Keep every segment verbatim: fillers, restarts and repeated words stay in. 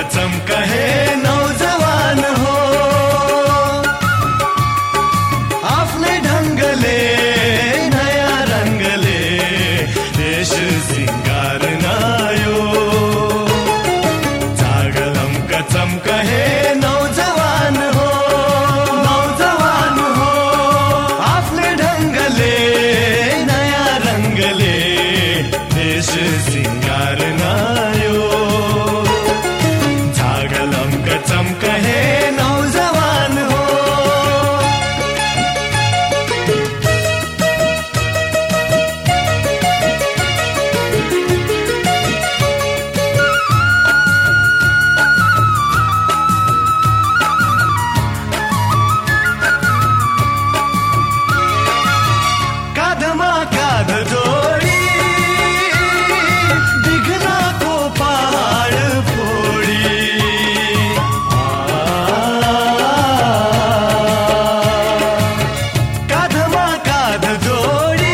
चमकहे नौजवान हो आफ्नै ढङ्गले नयाँ रङ्गले देश सिंगार्न यो जागलमका चमकहे नौजवान हो नौजवान हो आफ्नै ढङ्गले नयाँ रङ्गले देश सिंगार्न यो जागलमका चमकहे नौजवान हो काँधमा काँध जोडी दिघनाको पहाड फोडी काँधमा काँध जोडी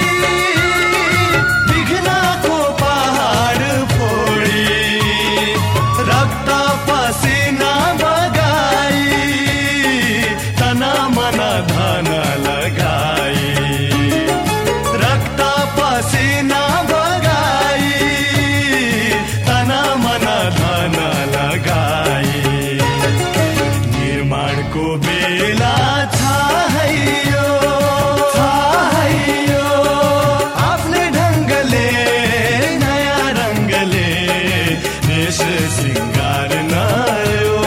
दिघनाको पहाड फोडी रक्त पसिना बगाई तना मन धन लगाई रक्त पसिना बगाई तना मन धन लगाई निर्माणको बेला छाहैयो छाहैयो आफ्नै ढङ्गले नयाँ रङ्गले देश सिंगार्न यो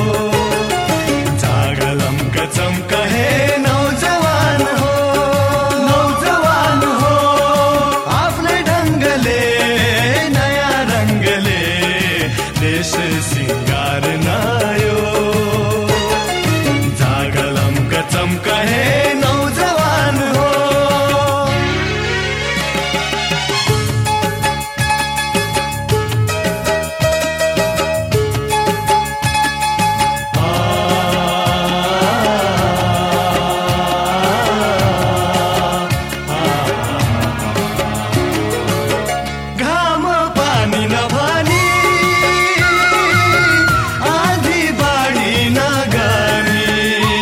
जागलमका चमकहे नौजवान हो नौजवान हो आफ्नै ढङ्गले नयाँ रङ्गले देश सिंगार्न यो जागलमका चमकहे नौजवान हो घाम पानी नभनी आँधी बाढी नगनी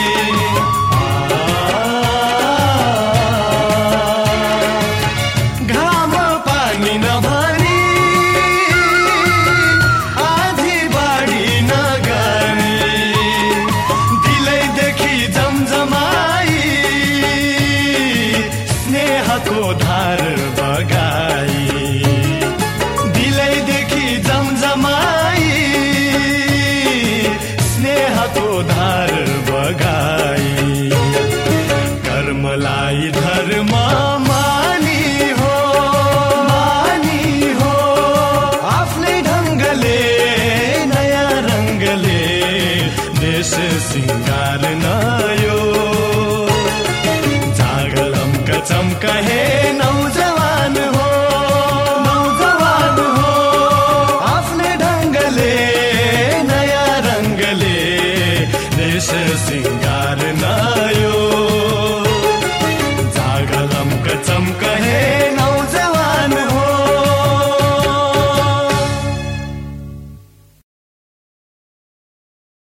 घाम पानी नभनी आँधी बाढी नगनी दिलैदेखि जमजमाई स्नेहको धार बगाई दिलैदेखि जमजमाई स्नेहको धार बगाई कर्मलाई धर्म मानी हो मानी हो आफ्नै ढङ्गले नयाँ रङ्गले देश सिंगार